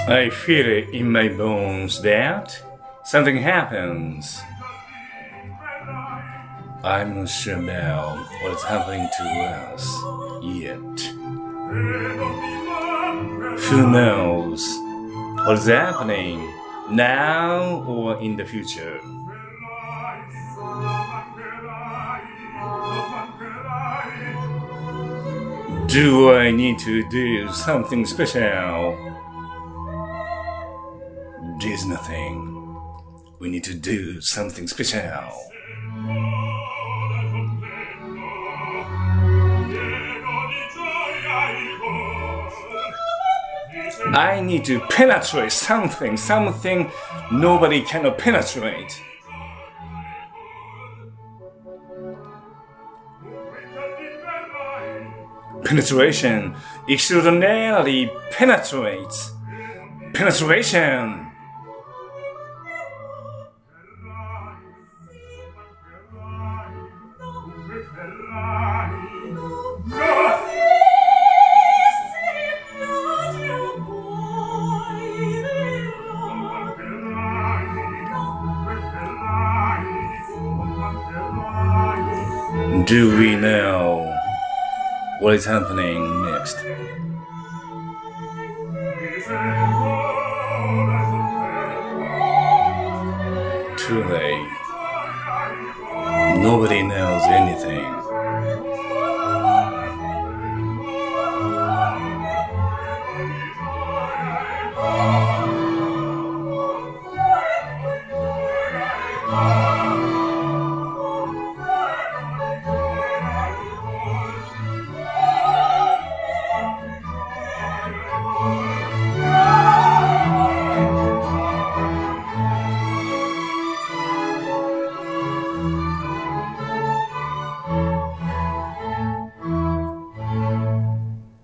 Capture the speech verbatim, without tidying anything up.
I feel it in my bones that something happens. I'm not sure about what's happening to us yet. Who knows what's happening now or in the future? Do I need to do something special? There's nothing. We need to do something special. I need to penetrate something, something nobody cannot penetrate. Penetration extraordinarily penetrates. Penetration. Do we know what is happening next? Too late. Nobody knows anything. Oh,